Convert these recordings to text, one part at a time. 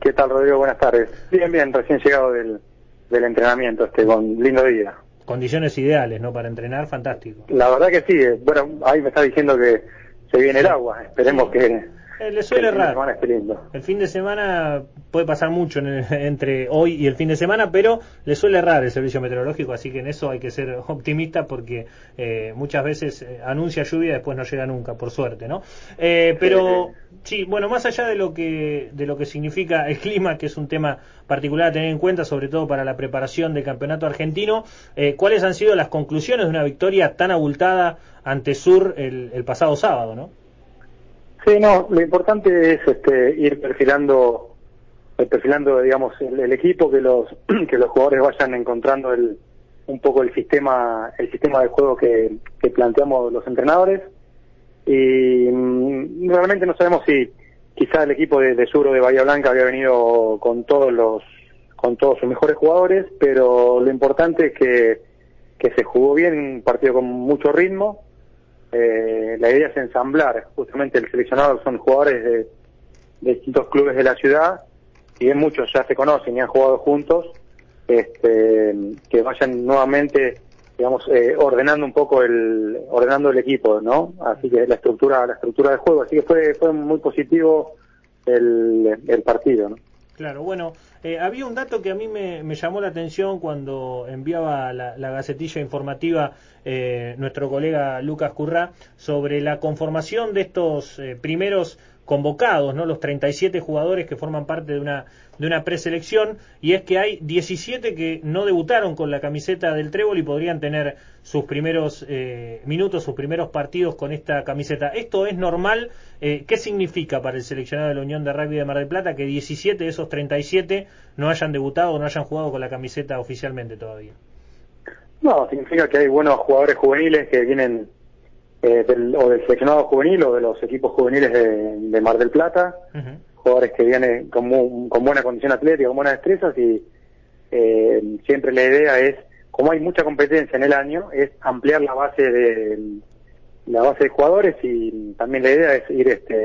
¿Qué tal, Rodrigo? Buenas tardes. Bien, bien, recién llegado del entrenamiento, con lindo día. Condiciones ideales, ¿no? Para entrenar, fantástico. La verdad que sí. Bueno, ahí me está diciendo que se viene el agua. Esperemos que le suele el fin de errar. semana esté lindo. El fin de semana puede pasar mucho entre hoy y el fin de semana, pero le suele errar el servicio meteorológico, así que en eso hay que ser optimista porque muchas veces anuncia lluvia y después no llega nunca, por suerte, ¿no? Pero sí, bueno, más allá de lo que significa el clima, que es un tema particular a tener en cuenta, sobre todo para la preparación del campeonato argentino, ¿cuáles han sido las conclusiones de una victoria tan abultada ante Sur el pasado sábado, no? Sí, no, lo importante es ir perfilando, digamos, el equipo, que los jugadores vayan encontrando un poco el sistema de juego que planteamos los entrenadores. Y realmente no sabemos si quizá el equipo de Sur o de Bahía Blanca había venido con todos sus mejores jugadores, pero lo importante es que se jugó bien, un partido con mucho ritmo. La idea es ensamblar, justamente el seleccionado son jugadores de distintos clubes de la ciudad, y bien muchos ya se conocen y han jugado juntos, que vayan nuevamente, digamos, ordenando un poco ordenando el equipo, ¿no? Así que la estructura de juego, así que fue muy positivo el partido, ¿no? Claro, bueno, había un dato que a mí me llamó la atención cuando enviaba la gacetilla informativa nuestro colega Lucas Currá sobre la conformación de estos primeros convocados, ¿no? Los 37 jugadores que forman parte de una preselección, y es que hay 17 que no debutaron con la camiseta del Trébol y podrían tener sus primeros minutos, sus primeros partidos con esta camiseta. ¿Esto es normal? ¿Qué significa para el seleccionado de la Unión de Rugby de Mar del Plata que 17 de esos 37 no hayan debutado o no hayan jugado con la camiseta oficialmente todavía? No, significa que hay buenos jugadores juveniles que vienen del seleccionado juvenil o de los equipos juveniles de Mar del Plata, jugadores que vienen con buena condición atlética, con buenas destrezas, y siempre la idea es, como hay mucha competencia en el año, es ampliar la base de jugadores, y también la idea es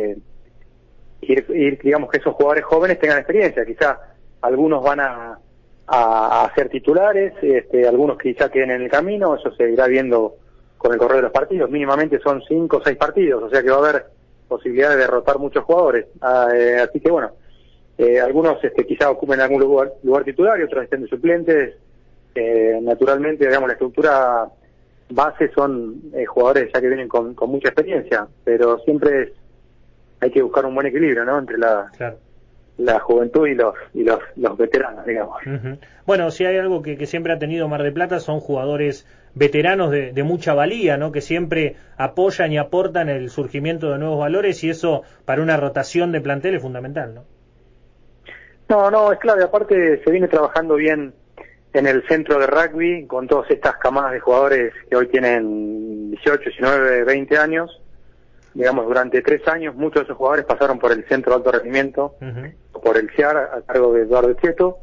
ir digamos, que esos jugadores jóvenes tengan experiencia. Quizá algunos van a ser titulares, algunos quizá queden en el camino, eso se irá viendo con el correr de los partidos. Mínimamente son 5 o 6 partidos, o sea que va a haber posibilidades de derrotar muchos jugadores. Así que bueno, algunos quizá ocupen algún lugar titular y otros estén de suplentes. Naturalmente, digamos, la estructura base son jugadores ya que vienen con mucha experiencia, pero siempre hay que buscar un buen equilibrio, ¿no? Entre la juventud y los veteranos, digamos. Bueno, si hay algo que siempre ha tenido Mar del Plata son jugadores veteranos de mucha valía, ¿no? Que siempre apoyan y aportan el surgimiento de nuevos valores, y eso para una rotación de plantel es fundamental, ¿no? No, es clave. Aparte se viene trabajando bien en el centro de rugby con todas estas camadas de jugadores que hoy tienen 18, 19, 20 años. Digamos, durante 3 años muchos de esos jugadores pasaron por el centro de alto rendimiento, por el CIAR, a cargo de Eduardo Chieto,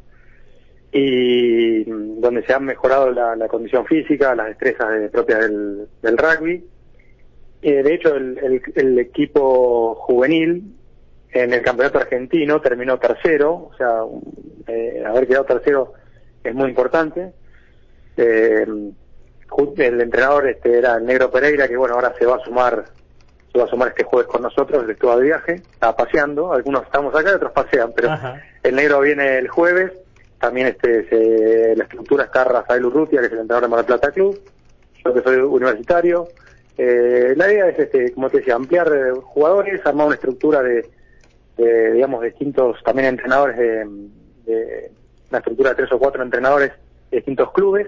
y donde se han mejorado la condición física, las destrezas propias del rugby. De hecho, el equipo juvenil en el campeonato argentino terminó tercero, o sea, haber quedado tercero es muy importante. El entrenador era el Negro Pereira, que bueno, ahora se va a sumar este jueves con nosotros, que estuvo de viaje, está paseando, algunos estamos acá y otros pasean, pero el Negro viene el jueves. También la estructura está Rafael Urrutia, que es el entrenador de Mar del Plata Club, yo que soy universitario. La idea es, como te decía, ampliar jugadores, armar una estructura de digamos, distintos también entrenadores, de una estructura de 3 o 4 entrenadores de distintos clubes,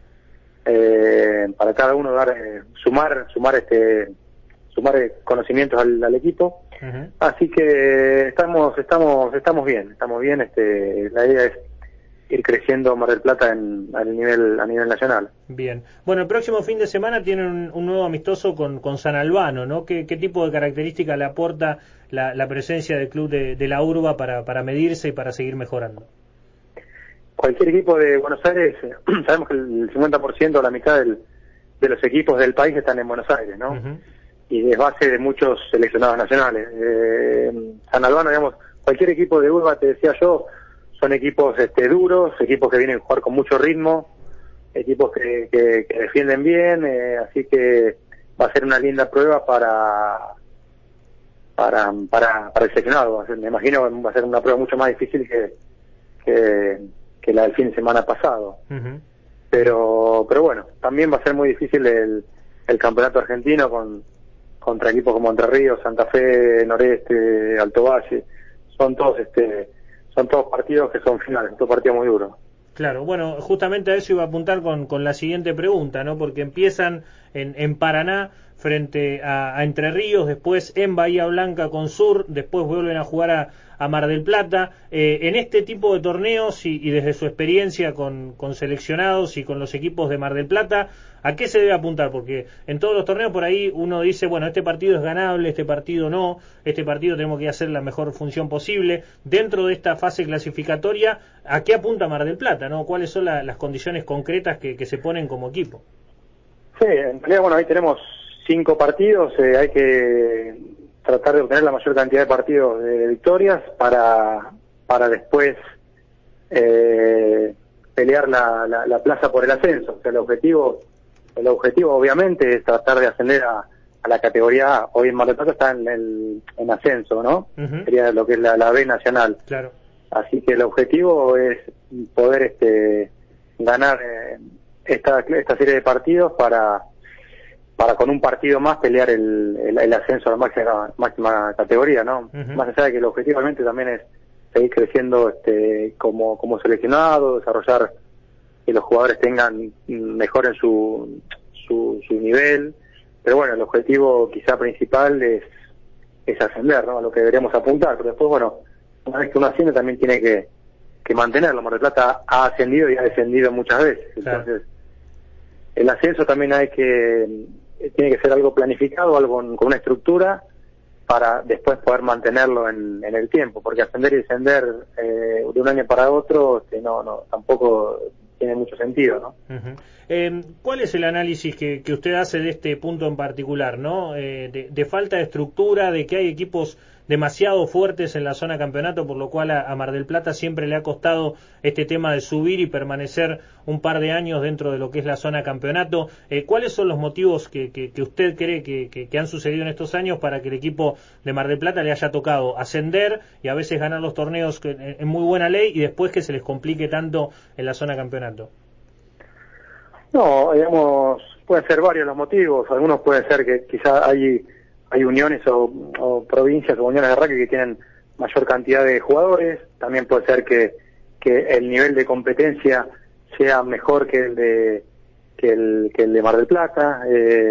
para cada uno sumar conocimientos al equipo. Así que estamos bien. La idea es ir creciendo Mar del Plata a nivel nacional. Bien. Bueno, el próximo fin de semana tienen un nuevo amistoso con San Albano, ¿no? ¿Qué tipo de característica le aporta la presencia del club de la Urba para medirse y para seguir mejorando? Cualquier equipo de Buenos Aires, sabemos que el 50% o la mitad de los equipos del país están en Buenos Aires, ¿no? Y es base de muchos seleccionados nacionales. San Albano, digamos, cualquier equipo de Urba, te decía yo, son equipos duros, equipos que vienen a jugar con mucho ritmo, equipos que defienden bien, así que va a ser una linda prueba para el seleccionado. Me imagino que va a ser una prueba mucho más difícil que la del fin de semana pasado. Uh-huh. Pero bueno, también va a ser muy difícil el campeonato argentino contra equipos como Entre Ríos, Santa Fe, Noreste, Alto Valle. Son todos partidos que son finales, son todos partidos muy duros. Claro, bueno, justamente a eso iba a apuntar con la siguiente pregunta, ¿no? Porque empiezan en Paraná frente a Entre Ríos, después en Bahía Blanca con Sur, después vuelven a jugar a Mar del Plata. En este tipo de torneos y desde su experiencia con seleccionados y con los equipos de Mar del Plata, ¿a qué se debe apuntar? Porque en todos los torneos por ahí uno dice, bueno, este partido es ganable, este partido no, este partido tenemos que hacer la mejor función posible. Dentro de esta fase clasificatoria, ¿a qué apunta Mar del Plata, no? ¿Cuáles son las condiciones concretas que se ponen como equipo? Sí, en realidad, bueno, ahí tenemos 5 partidos, hay que tratar de obtener la mayor cantidad de partidos de victorias para después pelear la plaza por el ascenso. O sea, el objetivo obviamente es tratar de ascender a la categoría A. Hoy en Mar del Plata está en ascenso, ¿no? Uh-huh. Sería lo que es la B nacional. Claro. Así que el objetivo es poder ganar esta serie de partidos para con un partido más pelear el ascenso a la máxima categoría, ¿no? Uh-huh. Más allá de que el objetivo realmente también es seguir creciendo como seleccionado, desarrollar que los jugadores tengan mejoren su nivel, pero bueno, el objetivo quizá principal es ascender, ¿no? A lo que deberíamos apuntar, pero después, bueno, una vez que uno asciende también tiene que mantenerlo. Mar del Plata ha ascendido y ha descendido muchas veces, entonces el ascenso también tiene que ser algo planificado, algo con una estructura para después poder mantenerlo en el tiempo, porque ascender y descender de un año para otro no tampoco tiene mucho sentido, ¿no? Uh-huh. ¿Cuál es el análisis que usted hace de este punto en particular, no? De falta de estructura, de que hay equipos demasiado fuertes en la zona campeonato, por lo cual a Mar del Plata siempre le ha costado este tema de subir y permanecer un par de años dentro de lo que es la zona campeonato. ¿Cuáles son los motivos que usted cree que han sucedido en estos años para que el equipo de Mar del Plata le haya tocado ascender y a veces ganar los torneos en muy buena ley y después que se les complique tanto en la zona campeonato? No, digamos, pueden ser varios los motivos. Algunos pueden ser que quizá hay uniones o provincias o uniones de rugby que tienen mayor cantidad de jugadores. También puede ser que el nivel de competencia sea mejor que el de Mar del Plata.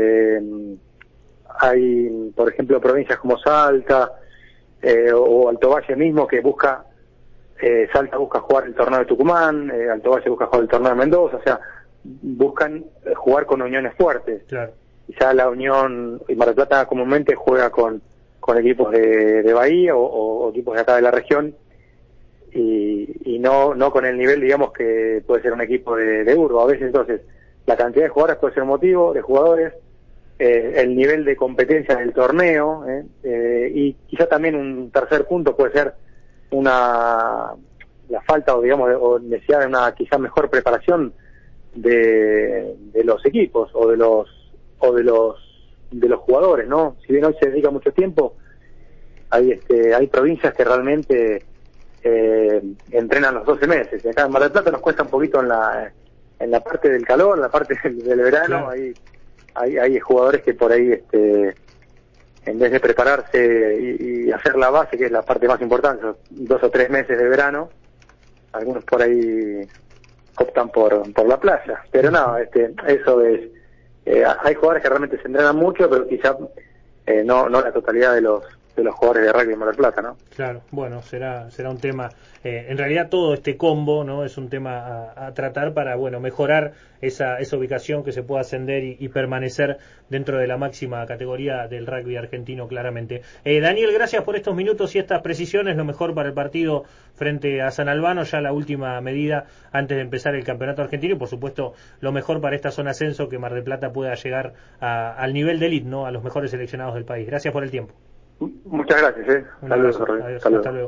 Hay, por ejemplo, provincias como Salta o Alto Valle mismo que Salta busca jugar el torneo de Tucumán, Alto Valle busca jugar el torneo de Mendoza, o sea, buscan jugar con uniones fuertes. Claro. Quizá la Unión y Mar del Plata comúnmente juega con equipos de Bahía o equipos de acá de la región y no con el nivel, digamos, que puede ser un equipo de Urba. A veces, entonces, la cantidad de jugadores puede ser un motivo, de jugadores, el nivel de competencia del torneo, y quizá también un tercer punto puede ser la falta o necesidad de una quizá mejor preparación de los equipos o de los jugadores, ¿no? Si bien hoy se dedica mucho tiempo, hay provincias que realmente entrenan los 12 meses. Acá en Mar del Plata nos cuesta un poquito en la parte del calor, en la parte del verano. Claro. Hay jugadores que por ahí en vez de prepararse y hacer la base, que es la parte más importante, 2 o 3 meses de verano, algunos por ahí optan por la playa. Pero no, eso es, hay jugadores que realmente se entrenan mucho, pero quizá no la totalidad de los jugadores de rugby en Mar del Plata, ¿no? Claro, bueno, será un tema, en realidad todo este combo, ¿no? Es un tema a tratar para, bueno, mejorar esa ubicación, que se pueda ascender y permanecer dentro de la máxima categoría del rugby argentino, claramente. Daniel, gracias por estos minutos y estas precisiones, lo mejor para el partido frente a San Albano, ya la última medida antes de empezar el campeonato argentino, y por supuesto lo mejor para esta zona ascenso, que Mar del Plata pueda llegar al nivel de elite, ¿no? A los mejores seleccionados del país. Gracias por el tiempo. Muchas gracias. Un abrazo. Adiós. Hasta luego.